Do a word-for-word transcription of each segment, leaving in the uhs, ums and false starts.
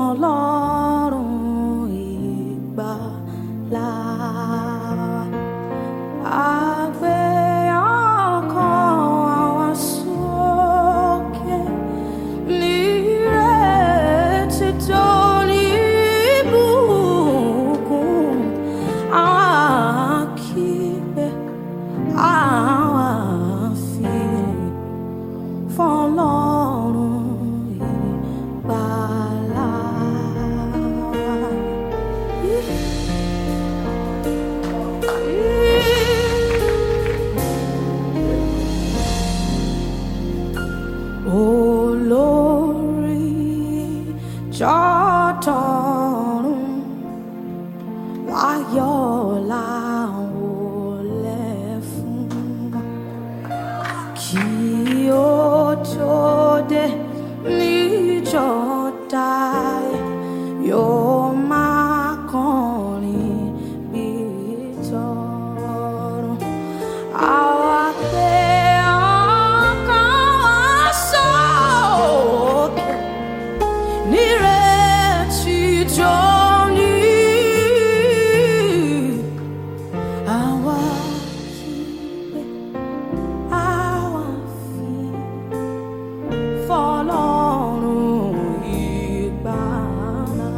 Ọlọ́run ìgbàlà. Àgbé ọkàn wa sókè nírètí tó ní ìbùkún. Àwa kígbe, àwa fìyìn f'Ọlọ́run ìgbàlà. Olórí jọ̀tọ̀run láyọ̀ láwọlẹ̀ fún, kí ó tó dé níjọ́ dáì yóò máa kọrin bí tọ̀run. Àwa gbé ọkàn wa sókè nírètí tó ní. Àwa kígbe, àwa fìyìn f'Ọlọ́run ìgbàlà.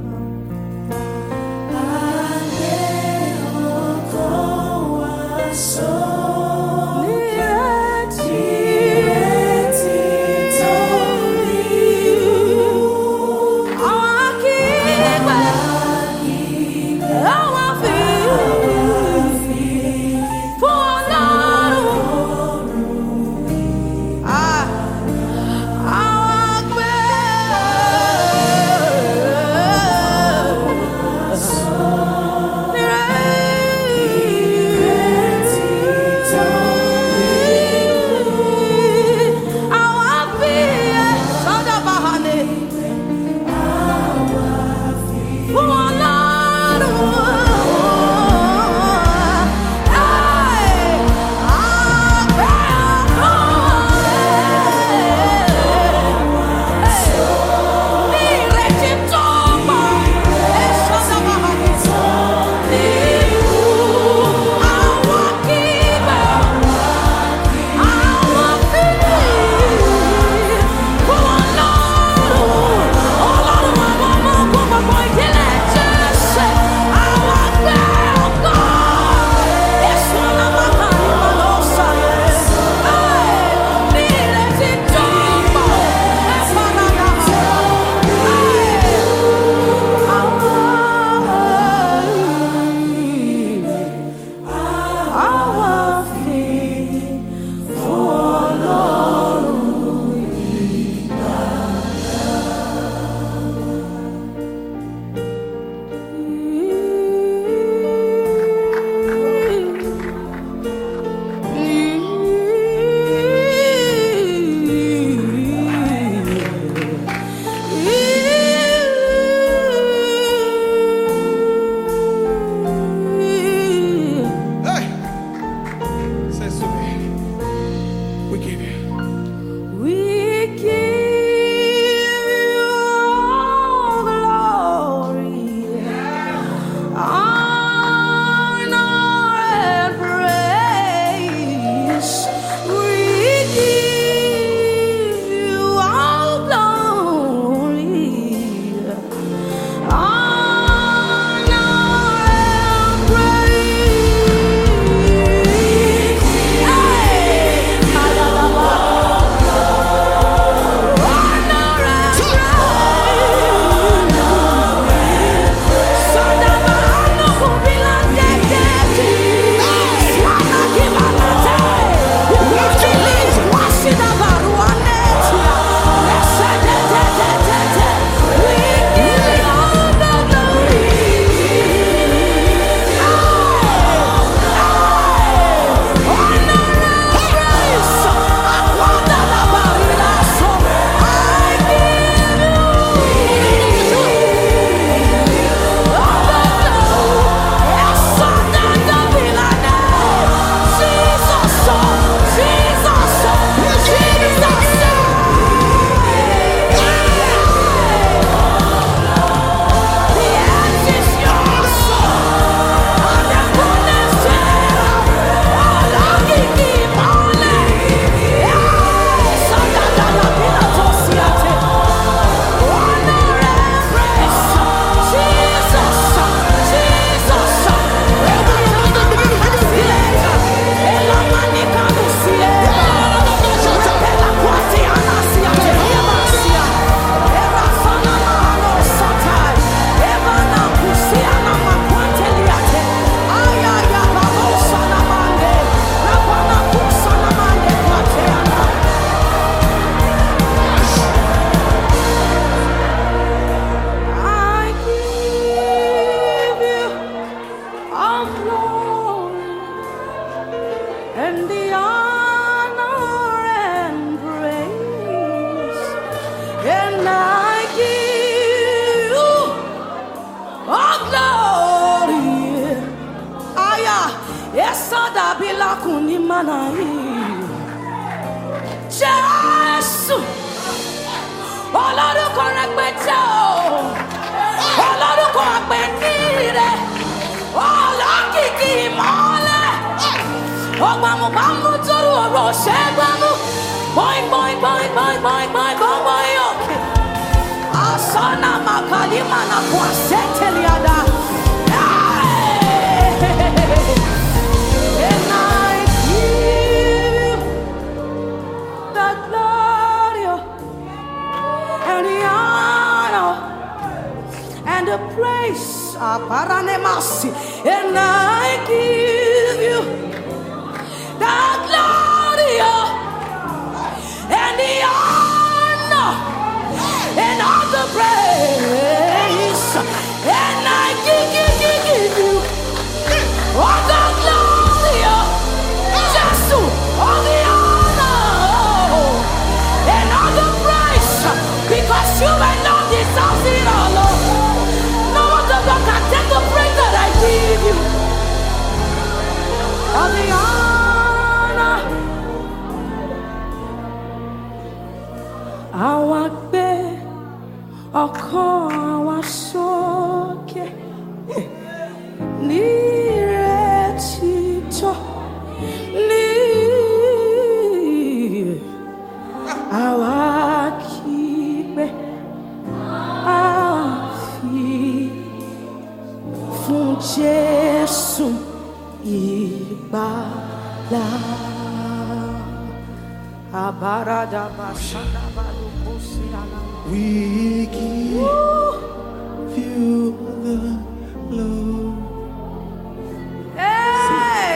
Àgbé ọkàn wa sókè nírètí tó ní. Àwa kígbe, Jésù, olórúkọ rẹpẹtẹ o, olórúkọ àpẹnire, olókìkí ìmọ́lẹ̀, ọgbàmùgbàmù torí ọ̀rọ̀ ṣẹ́gbàmù, boing boing boing boing boing boing boing boing òkè, asana makalima na kwasẹtẹliada. And I give the glory and the honor and the praise. Aparanemasi. And I give you the glory and the honor and all the praise. And I give, give, give, give you all the glory, just all the honor and all the praise, because you alone deserve it all. No other God can take the praise that I give you. All the honor. Our bed, our call, our soul, Niretito, ni awakibe afi fún Jésù ìgbàlà. We give you the glory. Hey!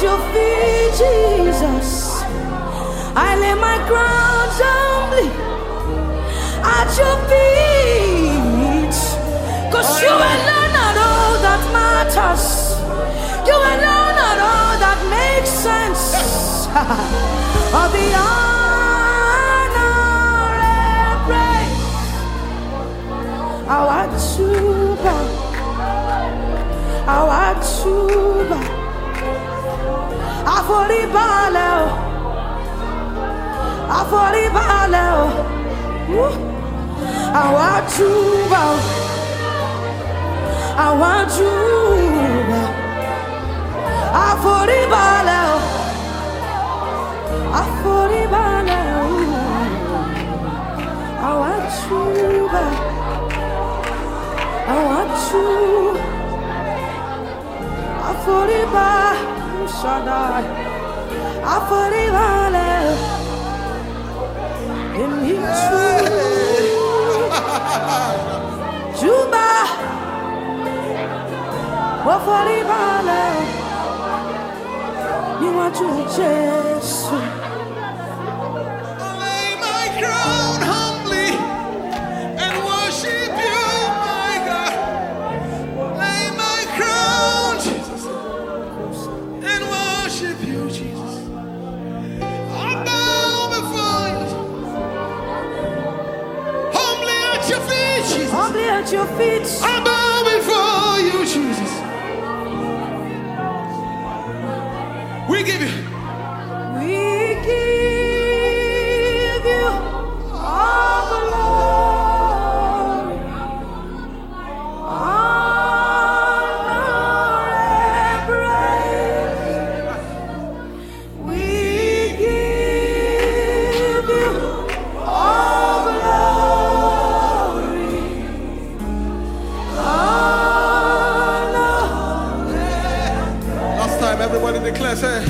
your feet, Jesus. I lay my crowns humbly at your feet. Cause you alone are all that matters. You alone are all that makes sense. Of the honor and praise. I want to bow. I want to bow. I for the ballet. I for the ballet. I want to bow. I want to bow. I for the ballet. I for the ballet. I want to bow. I want to. I for the ballet. Shaddai. I for the ballet. In me too. Juba. What for the ballet? You want to Jesus. Lay my crown humbly and worship you, my God. Lay my crown, Jesus, and worship you, Jesus. I bow before you, humbly at your feet, Jesus. Humbly at your feet. I bow before you, Jesus. We give you. We give you all the glory, honor, and praise. We give you all glory, honor. Last time, everybody declares, hey.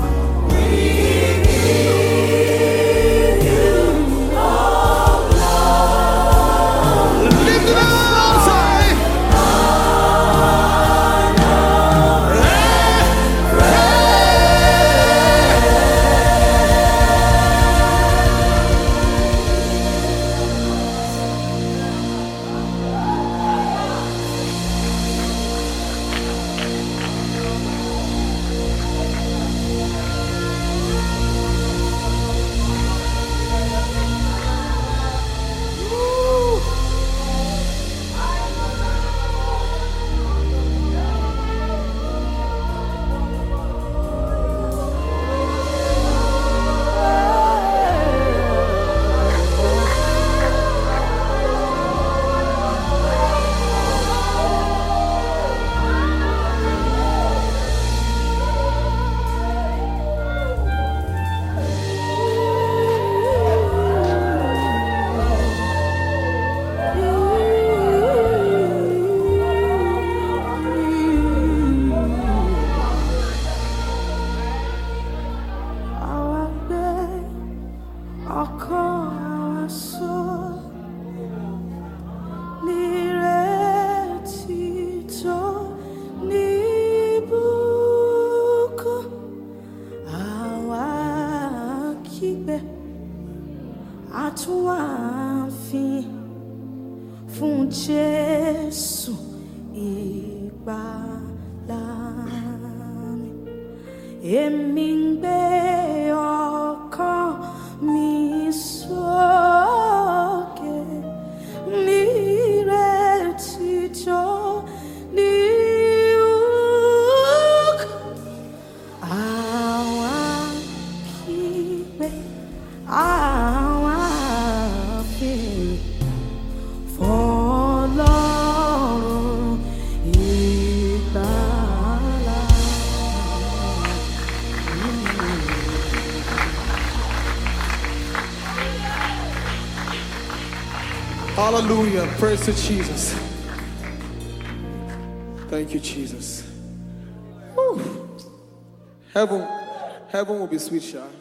Fún Jésù ìgbàlà mi, èmi ń gbé ọkàn mi sókè nírètí tó ní ògo. Àwa kígbe, àwa fìrì f'Ọlọ́run ìgbàlà. Hallelujah. Praise to Jesus. Thank you, Jesus. Whew. Heaven, heaven will be sweet, Sha.